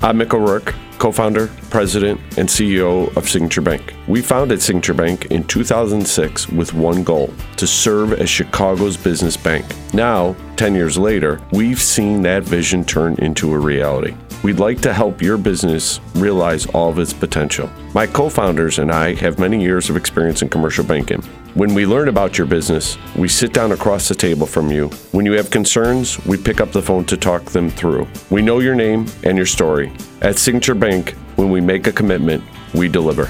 I'm Mick O'Rourke, co-founder, president, and CEO of Signature Bank. We founded Signature Bank in 2006 with one goal: to serve as Chicago's business bank. Now, 10 years later, we've seen that vision turn into a reality. We'd like to help your business realize all of its potential. My co-founders and I have many years of experience in commercial banking. When we learn about your business, we sit down across the table from you. When you have concerns, we pick up the phone to talk them through. We know your name and your story. At Signature Bank, when we make a commitment, we deliver.